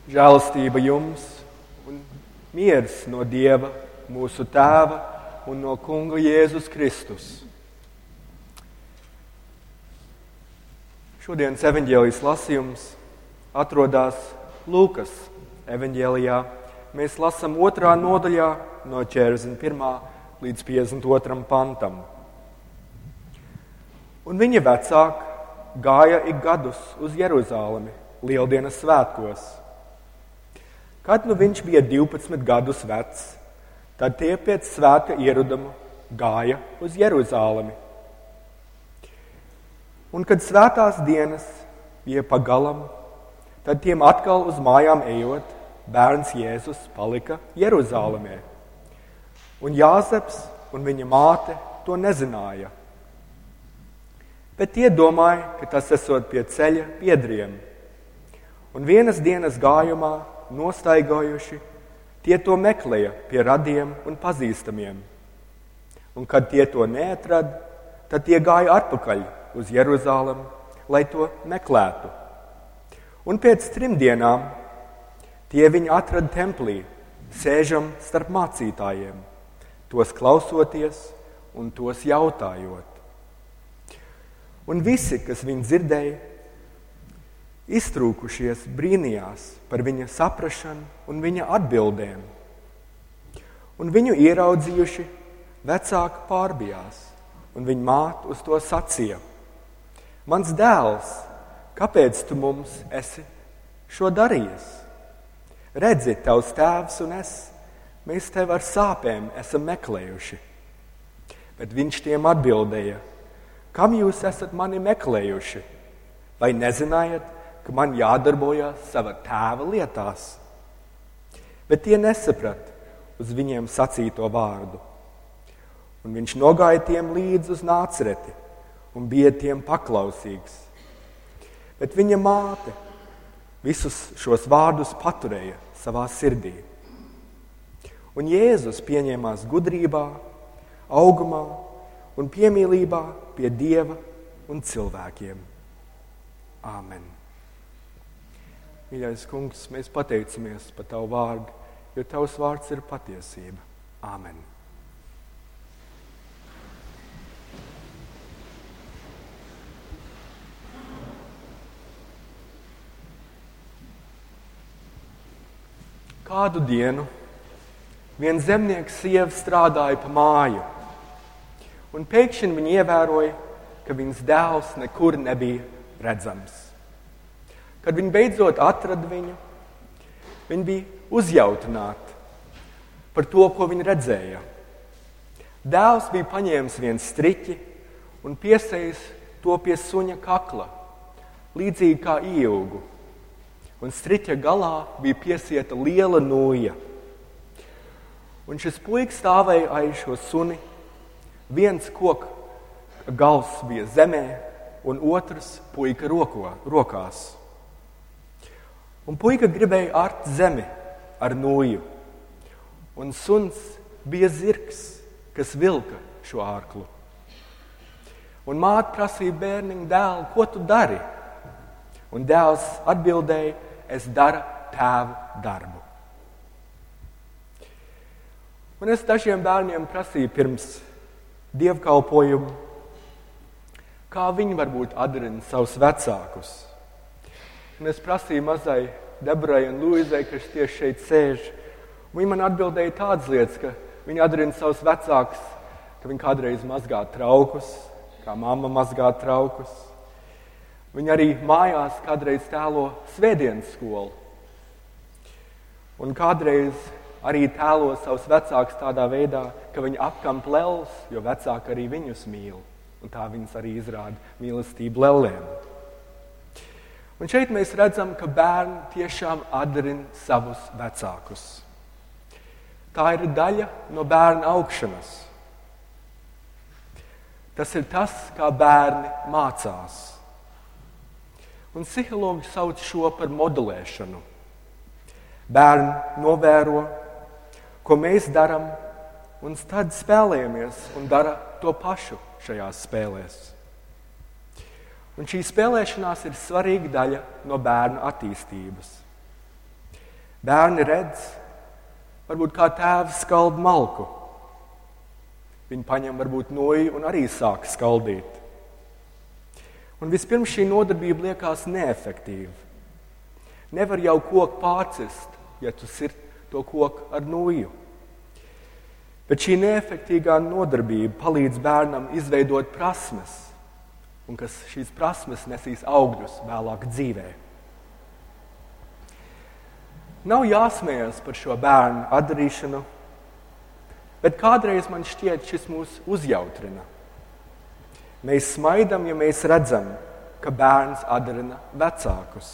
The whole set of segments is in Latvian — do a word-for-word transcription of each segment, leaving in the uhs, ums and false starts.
Žēlastība jums un miers no Dieva, mūsu Tēva un no Kunga Jēzus Kristus. Šodienas evaņģēlijas lasījums atrodas Lūkas evaņģēlijā. Mēs lasām otrā nodaļā no četrdesmit pirmā līdz piecdesmit otram pantam. Un viņa vecāki gāja ik gadus uz Jeruzalemi Lieldienas svētkos. Kad nu viņš bija divpadsmit gadus vecs, tad tie pēc svētka ieraduma gāja uz Jeruzalemi. Un kad svētās dienas bija pagalam, tad tiem atkal uz mājām ejot, bērns Jēzus palika Jeruzalemē. Un Jāzeps un viņa māte to nezināja. Bet tie domāja, ka tas esot pie ceļa piedriem. Un vienas dienas gājumā nostaigojuši, tie to meklēja pie radiem un pazīstamiem. Un kad tie to neatrad, tad tie gāja atpakaļ uz Jeruzalemi, lai to meklētu. Un pēc trim dienām tie viņu atrada templī, sēžam starp mācītājiem, tos klausoties un tos jautājot. Un visi, kas viņu dzirdēja, iztrūkušies brīnījās par viņa saprašanu un viņa atbildēm. Un viņu ieraudzījuši, vecāki pārbijās, un viņa māte uz to sacīja: Mans dēls, kāpēc tu mums esi šo darījis? Redzi, tavs tēvs un es, mēs tevi ar sāpēm esam meklējuši. Bet viņš tiem atbildēja: Kam jūs esat mani meklējuši? Vai nezinājat, ka man jādarbojas sava tēva lietās? Bet tie nesaprat uz viņiem sacīto vārdu. Un viņš nogāja tiem līdz uz Nācereti un bija tiem paklausīgs. Bet viņa māte visus šos vārdus paturēja savā sirdī. Un Jēzus pieņēmās gudrībā, augumā un piemīlībā pie Dieva un cilvēkiem. Āmen. Mīļais Kungs, mēs pateicamies par Tavu vārdu, jo Tavs vārds ir patiesība. Āmen. Kādu dienu viens zemnieks sieva strādāja pa māju, un pēkšņi viņa ievēroja, ka viņas dēls nekur nebija redzams. Kad viņi beidzot atrada viņu, viņi bija uzjautināti par to, ko viņi redzēja. Dēls bija paņēmis vienu striķi un piesējis to pie suņa kakla, līdzīgi kā ieilgu. Un striķa galā bija piesieta liela nūja. Un šis puiks stāvēja aiz šo suni, viens koka gals bija zemē un otrs puika roko, rokās. Un puika gribēja art zemi ar nūju, un suns bija zirgs, kas vilka šo ārklu. Un māte prasīja bērniņu: Dēl, ko tu dari? Un dēls atbildēja: Es daru tēva darbu. Un es dažiem bērniem prasīju pirms dievkalpojumu, kā viņi varbūt atdarina savus vecākus. Un es prasīju mazai Debrai un Luizai, kas tieši šeit sēž. Un viņi man atbildēja tādas lietas, ka viņi atdarina savus vecākus, ka viņi kādreiz mazgā traukus, kā mamma mazgā traukus. Viņi arī mājās kādreiz tēlo svētdienas skolu. Un kādreiz arī tēlo savus vecākus tādā veidā, ka viņi apkamp lelles, jo vecāki arī viņus mīl. Un tā viņas arī izrāda mīlestību lellēm. Un šeit mēs redzam, ka bērni tiešām atdarina savus vecākus. Tā ir daļa no bērna augšanas. Tas ir tas, kā bērni mācās. Un psihologi sauc šo par modelēšanu. Bērni novēro, ko mēs darām, un tad spēlējamies un dara to pašu šajās spēlēs. Un šī spēlēšanās ir svarīga daļa no bērnu attīstības. Bērni redz, varbūt kā tēvs skald malku. Viņi paņem varbūt noju un arī sāk skaldīt. Un vispirms šī nodarbība liekas neefektīva. Nevar jau koku pārcirst, ja tu sirti to koku ar noju. Bet šī neefektīgā nodarbība palīdz bērnam izveidot prasmes, un kas šīs prasmes nesīs augļus vēlāk dzīvē. Nav jāsmējas par šo bērnu atdarīšanu, bet kādreiz man šķiet, šis mūs uzjautrina. Mēs smaidam, ja mēs redzam, ka bērns atdarina vecākus.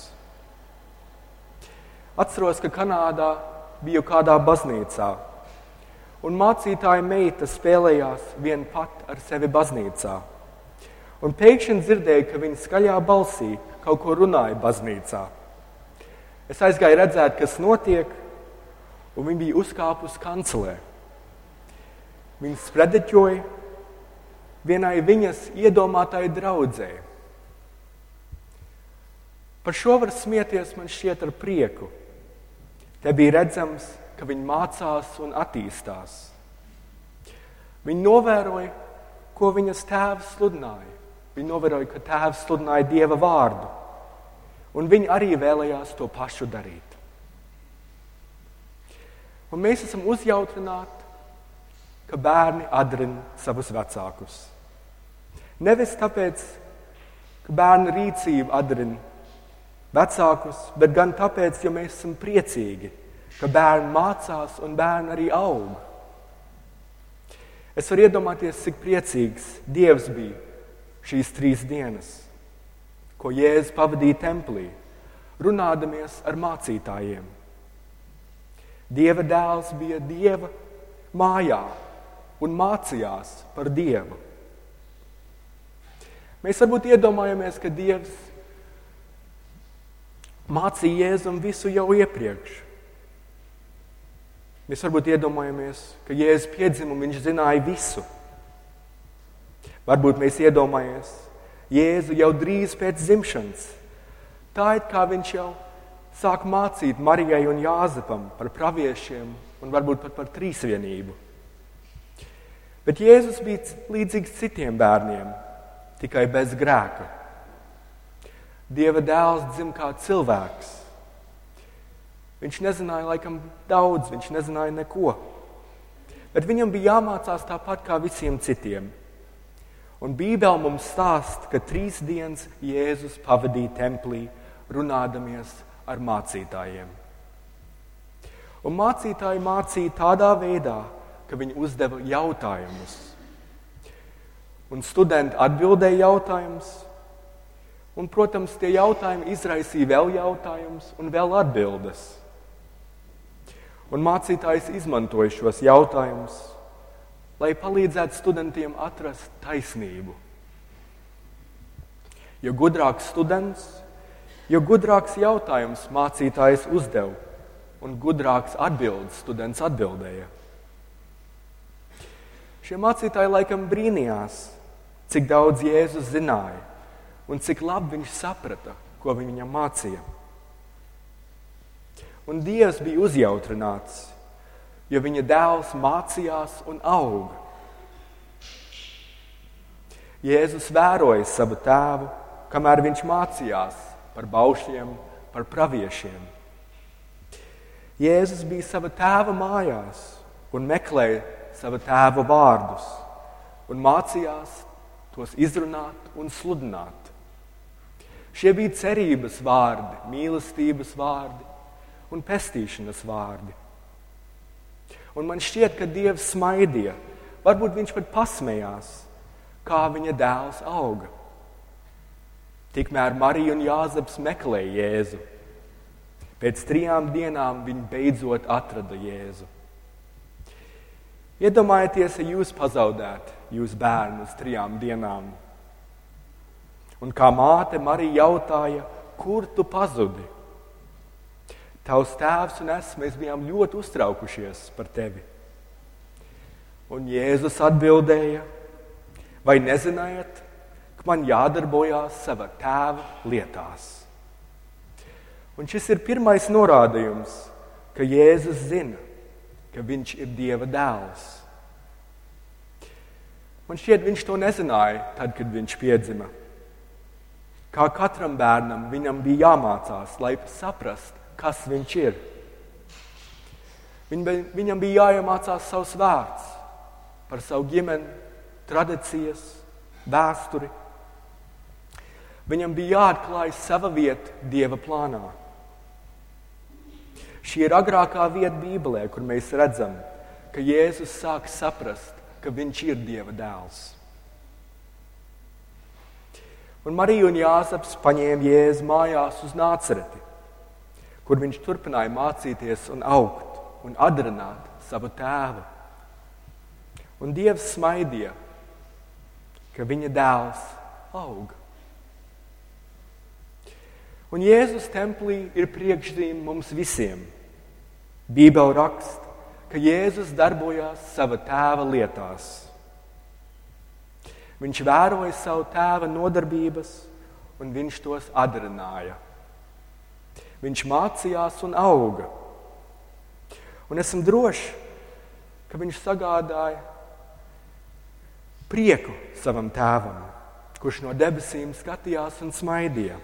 Atceros, ka Kanādā biju kādā baznīcā, un mācītāja meita spēlējās vien pat ar sevi baznīcā. Un pēkšņi dzirdēju, ka viņa skaļā balsī kaut ko runāja baznīcā. Es aizgāju redzēt, kas notiek, un viņa bija uzkāpusi kancelē. Viņa sprediķoja vienai viņas iedomātai draudzei. Par šo var smieties man šķiet ar prieku. Te bija redzams, ka viņa mācās un attīstās. Viņa novēroja, ko viņas tēvs sludināja. Viņa novēroja, ka tēvs sludināja Dieva vārdu. Un viņi arī vēlējās to pašu darīt. Un mēs esam uzjautrināti, ka bērni atdarina savus vecākus. Nevis tāpēc, ka bērnu rīcība atdarina vecākus, bet gan tāpēc, jo mēs esam priecīgi, ka bērni mācās un bērni arī aug. Es varu iedomāties, cik priecīgs Dievs bija šīs trīs dienas, ko Jēzus pavadīja templī, runādamies ar mācītājiem. Dieva dēls bija Dieva mājā un mācījās par Dievu. Mēs varbūt iedomājamies, ka Dievs mācīja Jēzum visu jau iepriekš. Mēs varbūt iedomājamies, ka Jēzus piedzima un viņš zināja visu. Varbūt mēs iedomājamies Jēzu jau drīz pēc dzimšanas. Tā ir kā viņš jau sāk mācīt Marijai un Jāzepam par praviešiem un varbūt pat par trīsvienību. Bet Jēzus bija līdzīgs citiem bērniem, tikai bez grēka. Dieva dēls dzim kā cilvēks. Viņš nezināja laikam daudz, viņš nezināja neko. Bet viņam bija jāmācās tāpat kā visiem citiem. Un Bībele mums stāsta, ka trīs dienas Jēzus pavadīja templī, runādamies ar mācītājiem. Un mācītāji mācīja tādā veidā, ka viņi uzdeva jautājumus. Un studenti atbildēja jautājumus, un, protams, tie jautājumi izraisīja vēl jautājumus un vēl atbildes. Un mācītājs izmantoja šos jautājumus, lai palīdzētu studentiem atrast taisnību. Jo gudrāks students, jo gudrāks jautājums mācītājs uzdeva, un gudrāks atbildes students atbildēja. Šie mācītāji laikam brīnījās, cik daudz Jēzus zināja, un cik labi viņš saprata, ko viņi viņam mācīja. Un Dievs bija uzjautrināts, jo viņa dēls mācījās un auga. Jēzus vēroja savu tēvu, kamēr viņš mācījās par baušļiem, par praviešiem. Jēzus bija sava tēva mājās un meklēja sava tēva vārdus un mācījās tos izrunāt un sludināt. Šie bija cerības vārdi, mīlestības vārdi un pestīšanas vārdi. Un man šķiet, ka Dievs smaidīja, varbūt viņš pat pasmējās, kā viņa dēls auga. Tikmēr Marija un Jāzeps meklēja Jēzu. Pēc trijām dienām viņi beidzot atrada Jēzu. Iedomājieties, ja jūs pazaudētu jūs bērnu uz trijām dienām. Un kā māte Marija jautāja, kur tu pazudi? Tavs tēvs un es, mēs bijām ļoti uztraukušies par tevi. Un Jēzus atbildēja, vai nezinājat, ka man jādarbojās sava tēva lietās? Un šis ir pirmais norādījums, ka Jēzus zina, ka viņš ir Dieva dēls. Man šķiet, viņš to nezināja tad, kad viņš piedzima. Kā katram bērnam, viņam bija jāmācās, lai saprast, kas viņš ir. Viņam bija jāiemācās savs vārds par savu ģimeni, tradīcijas, vēsturi. Viņam bija jāatklāj sava vieta Dieva plānā. Šī ir agrākā vieta Bībelē, kur mēs redzam, ka Jēzus sāk saprast, ka viņš ir Dieva dēls. Un Marija un Jāzeps paņēma Jēzu mājās uz Nācereti, kur viņš turpināja mācīties un augt un adrināt savu tēvu. Un Dievs smaidīja, ka viņa dēls aug. Un Jēzus templī ir priekšzīme mums visiem. Bībele raksta, ka Jēzus darbojās sava tēva lietās. Viņš vēroja savu tēva nodarbības, un viņš tos adrināja. Viņš mācījās un auga. Un esam droši, ka viņš sagādāja prieku savam tēvam, kurš no debesīm skatījās un smaidīja.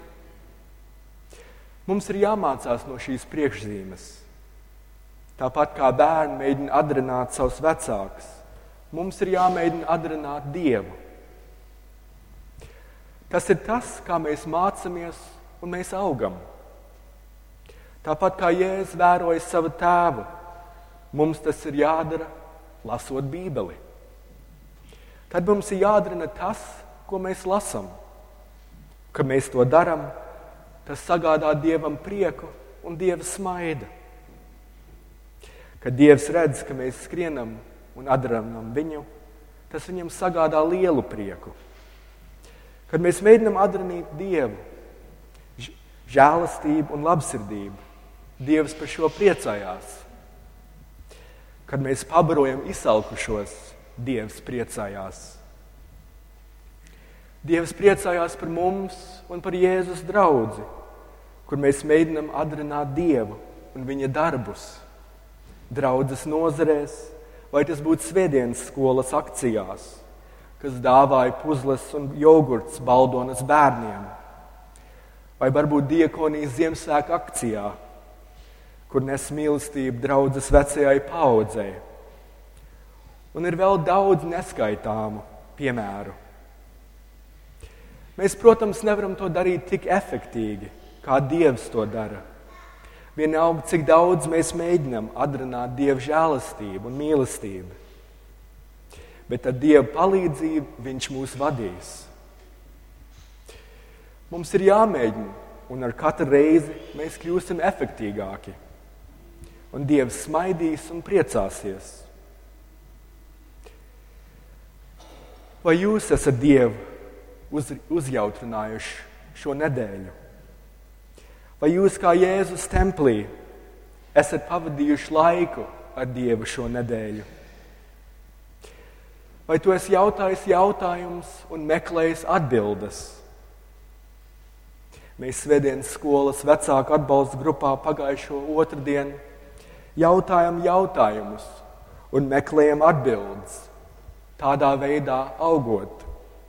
Mums ir jāmācās no šīs priekšzīmes. Tāpat kā bērni mēģina adrināt savus vecākus, mums ir jāmēģina adrināt Dievu. Tas ir tas, kā mēs mācamies un mēs augam. Tāpat kā Jēzus vēroja savu tēvu, mums tas ir jādara, lasot Bībeli. Tad mums ir jādara tas, ko mēs lasam. Kad mēs to darām, tas sagādā Dievam prieku un Dieva smaida. Kad Dievs redz, ka mēs skrienam un adrinam viņu, tas viņam sagādā lielu prieku. Kad mēs mēģinam adrinīt Dievu, žēlastību un labsirdību, Dievs par šo priecājās. Kad mēs pabarojam izsalkušos, Dievs priecājās. Dievs priecājās par mums un par Jēzus draudzi, kur mēs mēģinam adrināt Dievu un viņa darbus. Draudzes nozarēs, vai tas būtu svētdienas skolas akcijās, kas dāvāja puzles un jogurts baldonas bērniem, vai varbūt diakonijas Ziemassvētku akcijā, kur nes mīlestību draudzes vecajai paaudzei. Un ir vēl daudz neskaitāmu piemēru. Mēs, protams, nevaram to darīt tik efektīgi, kā Dievs to dara. Vienalga, cik daudz mēs mēģinām adrināt Dieva žēlastību un mīlestību. Bet ar Dieva palīdzību Viņš mūs vadīs. Mums ir jāmēģina, un ar katru reizi mēs kļūsim efektīgāki. Un Dievs smaidīs un priecāsies. Vai jūs esat Dievu uz, uzjautrinājuši šo nedēļu? Vai jūs kā Jēzus templī esat pavadījuši laiku ar Dievu šo nedēļu? Vai tu esi jautājis jautājumus un meklējis atbildes? Mēs svētdienas skolas vecāku atbalsta grupā pagājušo otrdienu jautājam jautājumus un meklējam atbildes, tādā veidā augot.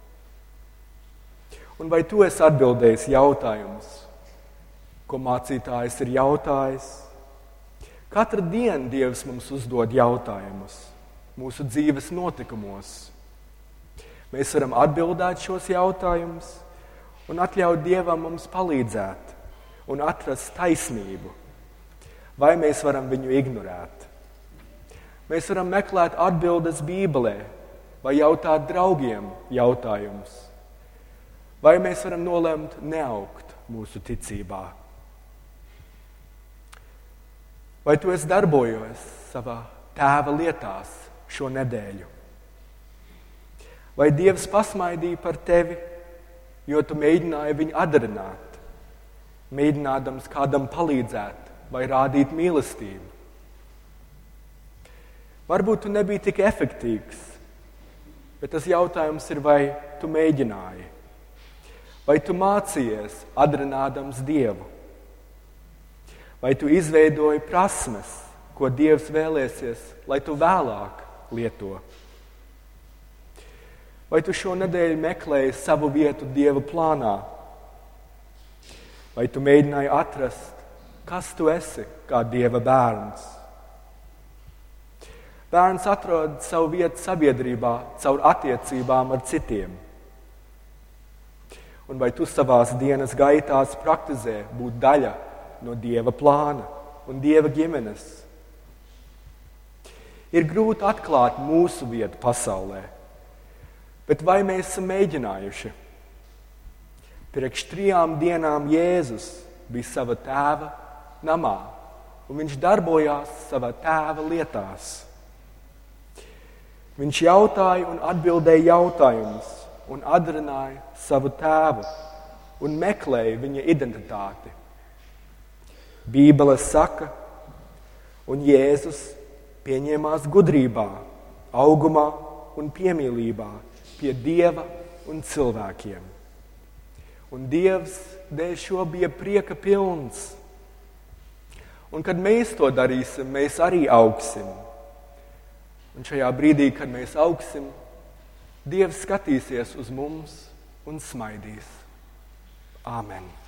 Un vai tu esi atbildējis jautājumus, ko mācītājs ir jautājis? Katru dienu Dievs mums uzdod jautājumus mūsu dzīves notikumos. Mēs varam atbildēt šos jautājumus un atļaut Dievam mums palīdzēt un atrast taisnību. Vai mēs varam viņu ignorēt? Mēs varam meklēt atbildes Bībelē vai jautāt draugiem jautājumus. Vai mēs varam nolemt neaugt mūsu ticībā? Vai tu esi darbojies savā tēva lietās šo nedēļu? Vai Dievs pasmaidīja par tevi, jo tu mēģināji viņu adrināt, mēģinādams kādam palīdzēt vai rādīt mīlestību? Varbūt tu nebija tik efektīvs, bet tas jautājums ir, vai tu mēģināji? Vai tu mācījies adrinādams Dievu? Vai tu izveidoji prasmes, ko Dievs vēlēsies, lai tu vēlāk lieto? Vai tu šo nedēļu meklēji savu vietu Dieva plānā? Vai tu mēģināji atrast, kas tu esi kā Dieva bērns? Bērns atrod savu vietu sabiedrībā caur attiecībām ar citiem. Un vai tu savās dienas gaitās praktizē būt daļa no Dieva plāna un Dieva ģimenes? Ir grūti atklāt mūsu vietu pasaulē, bet vai mēs esam mēģinājuši? Priekš trijām dienām Jēzus bija sava tēva namā, un viņš darbojās savā tēva lietās. Viņš jautāja un atbildēja jautājumus, un atrunāja savu tēvu, un meklēja viņa identitāti. Bībele saka, un Jēzus pieņēmās gudrībā, augumā un piemīlībā pie Dieva un cilvēkiem. Un Dievs dēļ šo bija prieka pilns. Un kad mēs to darīsim, mēs arī augsim. Un šajā brīdī, kad mēs augsim, Dievs skatīsies uz mums un smaidīs. Āmen.